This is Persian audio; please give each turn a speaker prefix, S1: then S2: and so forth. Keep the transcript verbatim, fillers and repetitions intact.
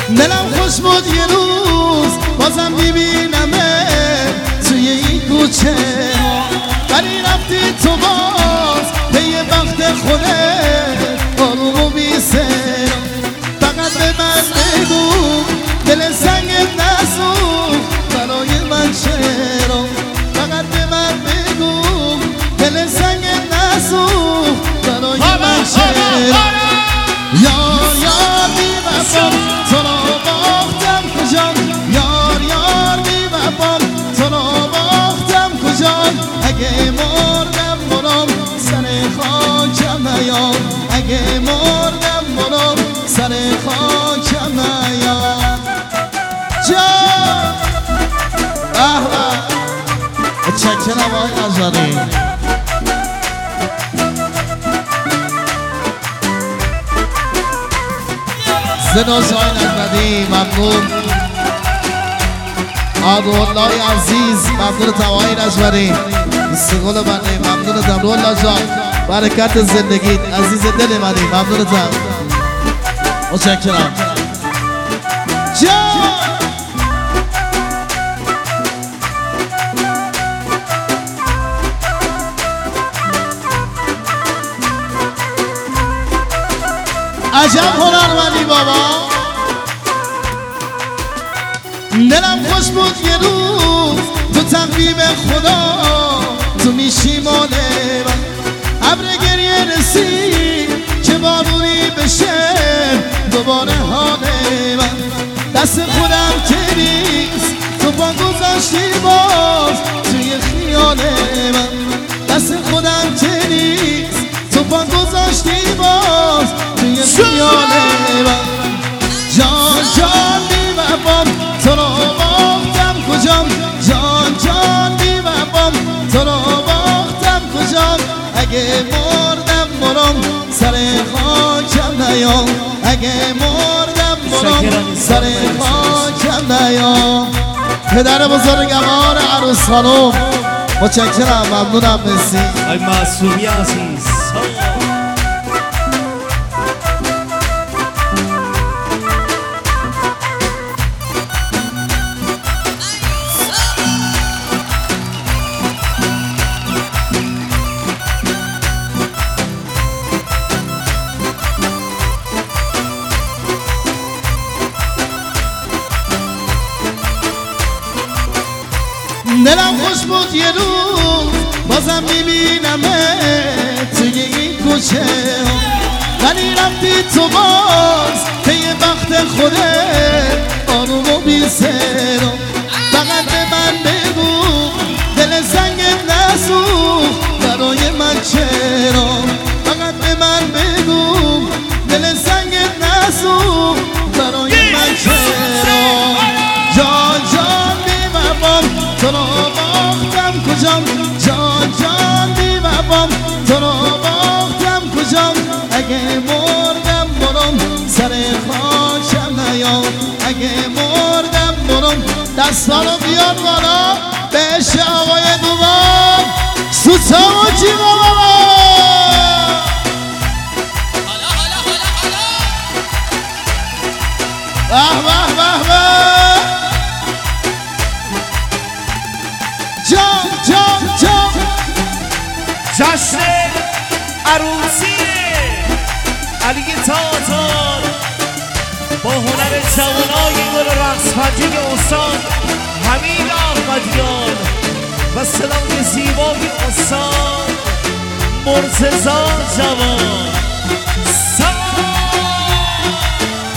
S1: دلم خوش بود یه روز بازم ببینمه توی این کوچه، ولی رفتی تو باز به یه وقت خودت آروم و بی سر. فقط به من بگو دل سنگت نسوخت برای من چرا؟ فقط به من بگو دل سنگت نسوخت برای من چرا؟ یار یار بی وفا تو رو باختم کجا؟ یار یار بی وفا تو رو باختم کجا؟ اگه مردم برام سر خاکم نیام، اگه مردم برام سر خاکم نیام. جان احمد چکرم آقای نجاری. زناز آقای نجمدی ممنون. آقای عزیز ممنونتم آقای نجمدی. سگل منی ممنونتم رولا جان، برکت زندگیت عزیز دل منی ممنونتم. متشکرم جان. عجب هنرمندی بابا. دلم خوش بود یه روز تو تقویم خدا تو میشی مال من. ابر گریه رسید که بارونی بشه دوباره حال من. دست خودم که نیست تو پا گذاشتی باز توی خیال من. دست خودم که نیست تو پا گذاشتی باز توی خیال من. جان جان بی وفام تو رو باختم کجا؟ جان جان بی وفام تو رو باختم کجا؟ اگه مردم برام سر خاکم نیام، اگه مردم برام سر خاکم نیام. پدر بزرگوار عروس خانم متشکرم ممنونم. مرسی
S2: آی معصومی عزیز.
S1: دلم خوش بود یه روز بازم میبینمه توی این کوچه، ولی رفتی تو باز به یه وقت خودت آروم و بی سر. فقط به من بگو دل سنگت نسوخت برای من چرا؟ فقط به من بگو دل سنگت نسوخت برای من چرا؟ جان جان بی وفام تو رو باختم کجا؟ جان جان بی وفام تو رو باختم کجا؟ اگه مردم برام سر خاکم نیام، اگه مردم برام. دستا رو بیار بالا بهش آقای دوبار سوسامو چی بابا. به به به به. جان جان جان
S2: جشن عروسی علی تاتار با هنر جوانای گل رقص پنجه استاد حمید احمدیان و صدای زیبای استاد مرتضی جوان.